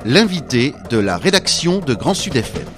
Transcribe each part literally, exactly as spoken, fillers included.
l'invité de la rédaction de Grand Sud F M.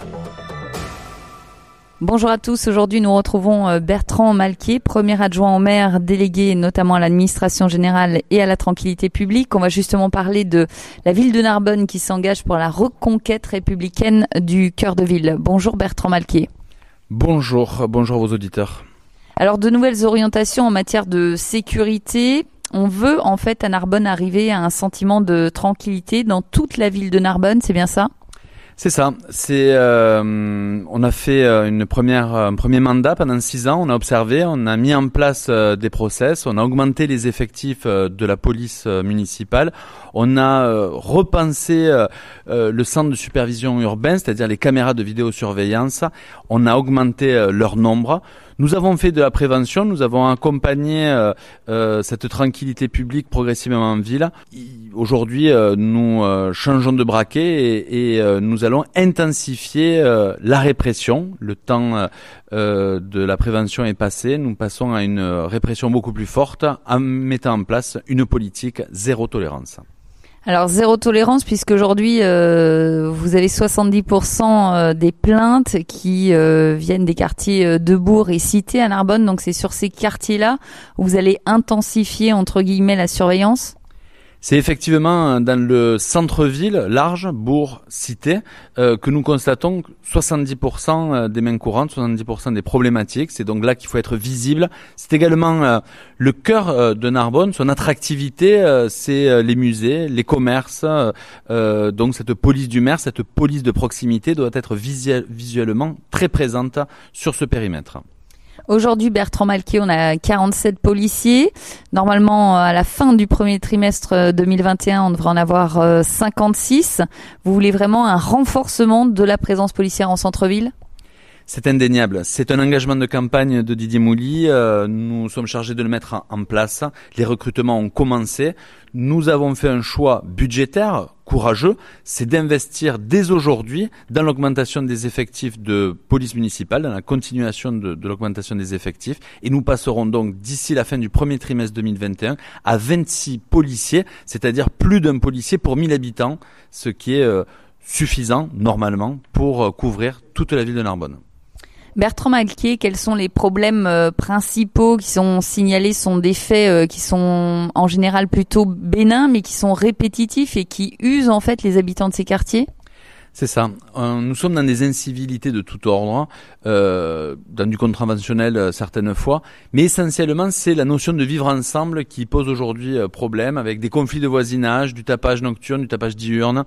Bonjour à tous, aujourd'hui nous retrouvons Bertrand Malquier, premier adjoint au maire, délégué notamment à l'administration générale et à la tranquillité publique. On va justement parler de la ville de Narbonne qui s'engage pour la reconquête républicaine du cœur de ville. Bonjour Bertrand Malquier. Bonjour, bonjour à vos auditeurs. Alors de nouvelles orientations en matière de sécurité. On veut en fait à Narbonne arriver à un sentiment de tranquillité dans toute la ville de Narbonne, c'est bien ça ? C'est ça. C'est, euh, on a fait une première, un premier mandat pendant six ans. On a observé, on a mis en place euh, des process, on a augmenté les effectifs euh, de la police euh, municipale. On a euh, repensé euh, euh, le centre de supervision urbaine, c'est-à-dire les caméras de vidéosurveillance. On a augmenté euh, leur nombre. Nous avons fait de la prévention, nous avons accompagné euh, euh, cette tranquillité publique progressivement en ville. Aujourd'hui, euh, nous euh, changeons de braquet et, et euh, nous allons intensifier euh, la répression. Le temps euh, de la prévention est passé. Nous passons à une répression beaucoup plus forte en mettant en place une politique zéro tolérance. Alors zéro tolérance puisque aujourd'hui euh, vous avez soixante-dix pour cent des plaintes qui euh, viennent des quartiers de Bourg et Cité à Narbonne, donc c'est sur ces quartiers-là où vous allez intensifier entre guillemets la surveillance. C'est effectivement dans le centre-ville large, Bourg, Cité, euh, que nous constatons soixante-dix pour cent des mains courantes, soixante-dix pour cent des problématiques. C'est donc là qu'il faut être visible. C'est également euh, le cœur euh, de Narbonne. Son attractivité, euh, c'est euh, les musées, les commerces. Euh, donc cette police du maire, cette police de proximité doit être visuel, visuellement très présente sur ce périmètre. Aujourd'hui, Bertrand Malquier, on a quarante-sept policiers. Normalement, à la fin du premier trimestre deux mille vingt et un, on devrait en avoir cinquante-six. Vous voulez vraiment un renforcement de la présence policière en centre-ville ? C'est indéniable. C'est un engagement de campagne de Didier Mouly. Euh, nous sommes chargés de le mettre en place. Les recrutements ont commencé. Nous avons fait un choix budgétaire courageux, c'est d'investir dès aujourd'hui dans l'augmentation des effectifs de police municipale, dans la continuation de, de l'augmentation des effectifs. Et nous passerons donc d'ici la fin du premier trimestre deux mille vingt et un à vingt-six policiers, c'est-à-dire plus d'un policier pour mille habitants, ce qui est euh, suffisant normalement pour euh, couvrir toute la ville de Narbonne. Bertrand Malquier, quels sont les problèmes euh, principaux qui sont signalés, sont des faits euh, qui sont en général plutôt bénins, mais qui sont répétitifs et qui usent en fait les habitants de ces quartiers ? C'est ça. Euh, nous sommes dans des incivilités de tout ordre, euh, dans du contraventionnel euh, certaines fois, mais essentiellement c'est la notion de vivre ensemble qui pose aujourd'hui euh, problème, avec des conflits de voisinage, du tapage nocturne, du tapage diurne.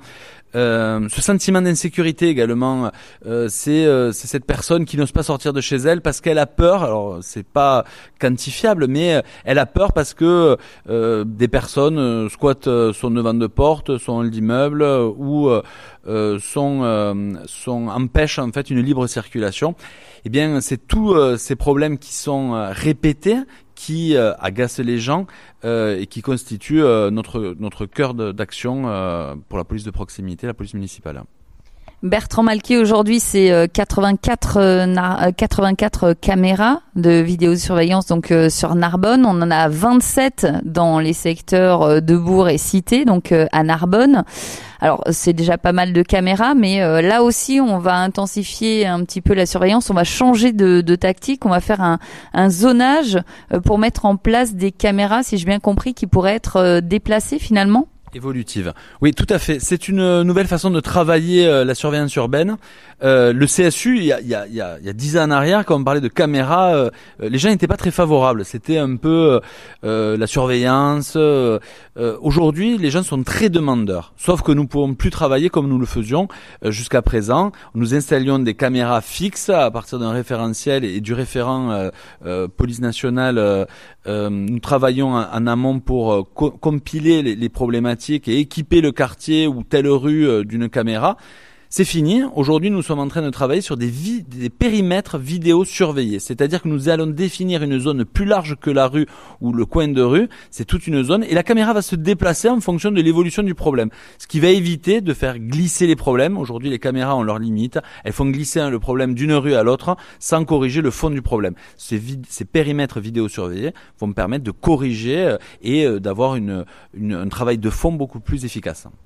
Euh, ce sentiment d'insécurité également, euh, c'est, euh, c'est cette personne qui n'ose pas sortir de chez elle parce qu'elle a peur. Alors c'est pas quantifiable, mais elle a peur parce que euh, des personnes euh, squattent son devant de porte, son hall d'immeuble euh, ou euh, sont, euh, sont empêchent en fait une libre circulation. Eh bien, c'est tous euh, ces problèmes qui sont euh, répétés, qui euh, agacent les gens euh, et qui constituent euh, notre notre cœur de, d'action euh, pour la police de proximité, la police municipale. Bertrand Malquier, aujourd'hui, c'est quatre-vingt-quatre, euh, quatre-vingt-quatre caméras de vidéosurveillance donc euh, sur Narbonne. On en a vingt-sept dans les secteurs de Bourg et Cité, donc euh, à Narbonne. Alors, c'est déjà pas mal de caméras, mais euh, là aussi, on va intensifier un petit peu la surveillance. On va changer de, de tactique. On va faire un, un zonage euh, pour mettre en place des caméras, si j'ai bien compris, qui pourraient être euh, déplacées finalement. Évolutive. Oui, tout à fait. C'est une nouvelle façon de travailler euh, la surveillance urbaine. Euh, le C S U, il y a, il y a, il y a, il y a dix ans en arrière, quand on parlait de caméras, euh, les gens n'étaient pas très favorables. C'était un peu euh, la surveillance. Euh, euh, aujourd'hui, les gens sont très demandeurs. Sauf que nous ne pouvons plus travailler comme nous le faisions euh, jusqu'à présent. Nous installions des caméras fixes à partir d'un référentiel et du référent euh, euh, police nationale. Euh, euh, nous travaillons en, en amont pour euh, co- compiler les, les problématiques et équiper le quartier ou telle rue d'une caméra. C'est fini. Aujourd'hui, nous sommes en train de travailler sur des, vi- des périmètres vidéo surveillés. C'est-à-dire que nous allons définir une zone plus large que la rue ou le coin de rue. C'est toute une zone et la caméra va se déplacer en fonction de l'évolution du problème. Ce qui va éviter de faire glisser les problèmes. Aujourd'hui, les caméras ont leurs limites. Elles font glisser le problème d'une rue à l'autre sans corriger le fond du problème. Ces, vid- ces périmètres vidéo surveillés vont me permettre de corriger et d'avoir une, une, un travail de fond beaucoup plus efficace.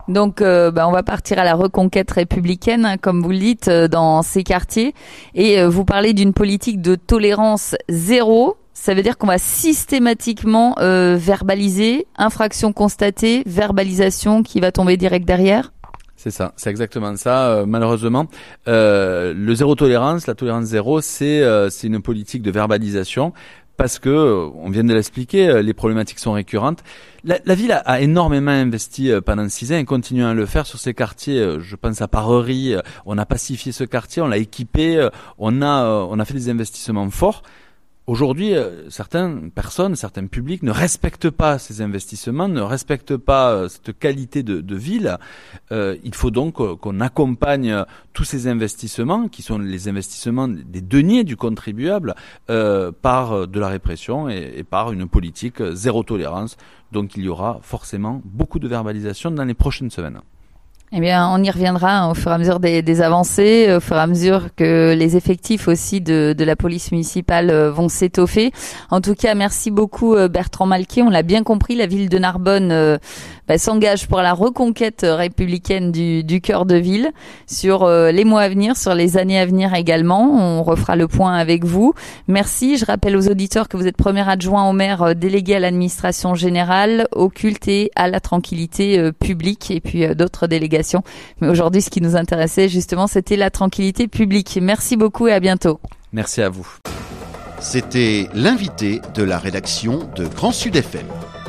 Donc, euh, bah, on va partir à la reconquête républicaine, hein, comme vous le dites, euh, dans ces quartiers. Et euh, vous parlez d'une politique de tolérance zéro. Ça veut dire qu'on va systématiquement euh, verbaliser, infraction constatée, verbalisation qui va tomber direct derrière. C'est ça, c'est exactement ça. Euh, malheureusement, euh, le zéro tolérance, la tolérance zéro, c'est euh, c'est une politique de verbalisation. Parce que, on vient de l'expliquer, les problématiques sont récurrentes. La, la ville a, a énormément investi pendant six ans et continue à le faire sur ces quartiers. Je pense à Parerie, on a pacifié ce quartier, on l'a équipé, on a, on a fait des investissements forts. Aujourd'hui, certaines personnes, certains publics ne respectent pas ces investissements, ne respectent pas cette qualité de, de ville. Euh, il faut donc qu'on accompagne tous ces investissements, qui sont les investissements des deniers du contribuable, euh, par de la répression et, et par une politique zéro tolérance. Donc il y aura forcément beaucoup de verbalisation dans les prochaines semaines. Eh bien, on y reviendra au fur et à mesure des, des avancées, au fur et à mesure que les effectifs aussi de, de la police municipale vont s'étoffer. En tout cas, merci beaucoup Bertrand Malquier. On l'a bien compris, la ville de Narbonne euh, bah, s'engage pour la reconquête républicaine du, du cœur de ville sur euh, les mois à venir, sur les années à venir également. On refera le point avec vous. Merci. Je rappelle aux auditeurs que vous êtes premier adjoint au maire euh, délégué à l'administration générale, au culte et à la tranquillité euh, publique et puis euh, d'autres délégations. Mais aujourd'hui, ce qui nous intéressait justement, c'était la tranquillité publique. Merci beaucoup et à bientôt. Merci à vous. C'était l'invité de la rédaction de Grand Sud F M.